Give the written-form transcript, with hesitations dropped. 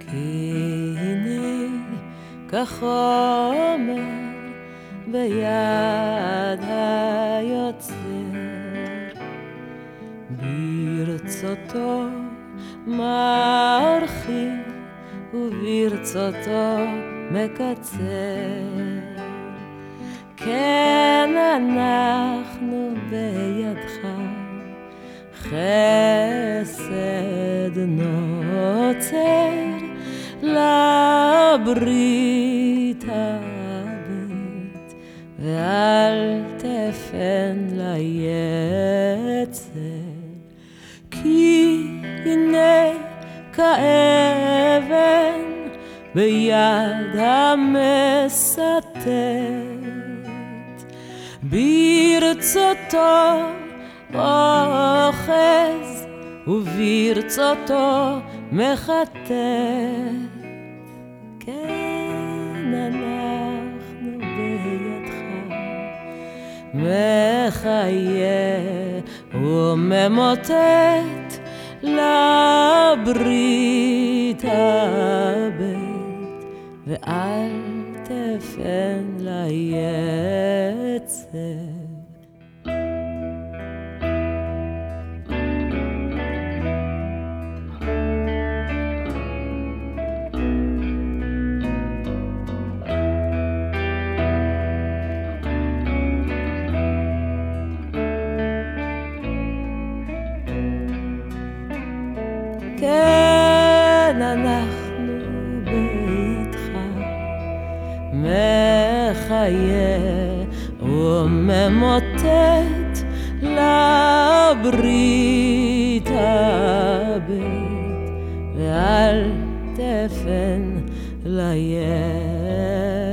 כי הנה כחומר ביד היוצר, ברצותו מרחיב וברצותו מקצר. כן אנחנו בידך, חסד נוצר לברית הבית, ואל תפן ליצר. כי הנה כאבן ביד המסתת, ברצותו אוחז וברצותו מחטט. כן אנחנו בידך, מחיה וממוטט לברית הבית, ואל תפן ליצר. כן אנחנו בידך, מחיה וממוטט לברית הבית, ואל תפן ליצר.